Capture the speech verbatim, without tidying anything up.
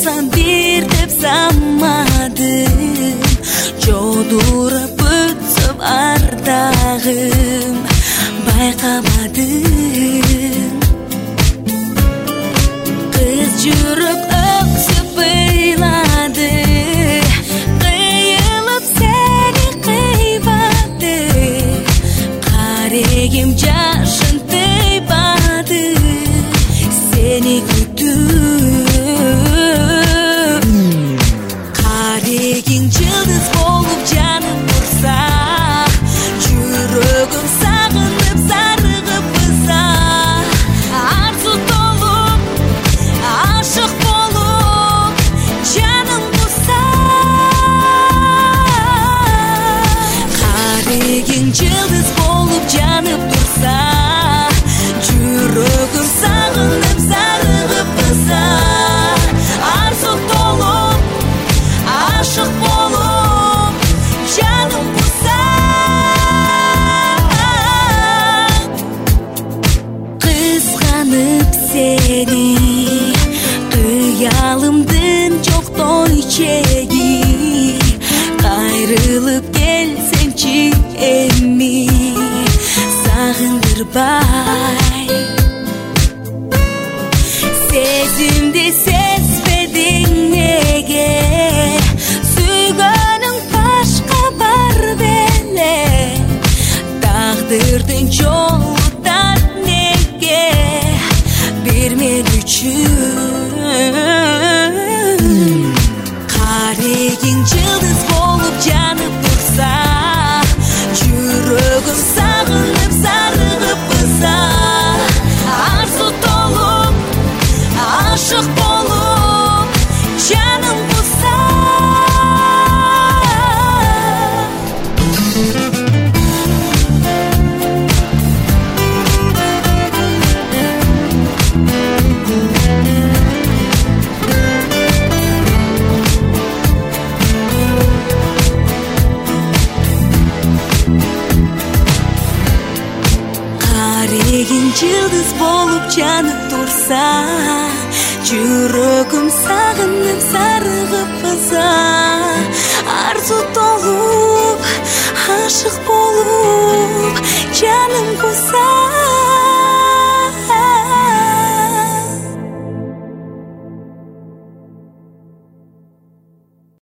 болсам бер деп замадым, жодурап өтсөм ардагым байкамадым. Кыз жүрөк өксүп ыйлады, кыйылып сени кыйбады, карегим жашын тыйбады, сени күтүп. Карегиң жылдыз болуп жанып турса, жүрөгүм сагынып зарыгып ыза, арзу толуп ашык болуп жаным турса. Карегиң жылдыз болуп жанып турса, жүрөгүм сагынып зарыгып ыза, арзу толуп ашык болуп жаным турса. Кызганып сени кыялымдын жоктой чеги, кайрылып келсемчи эми сагындырбай. Сезимди сезбедиң неге, сүйгөнүң башка бар беле, тагдырдын жолу тар неге, бир мен үчүн. Карегиң жылдыз болуп жанып турса, жүрөгүм сагынып зарыгып ыза, арзу толуп ашык болуп жаным турса. Карегиң жылдыз болуп жанып турса, жүрөгүм сагынып зарыгып ыза,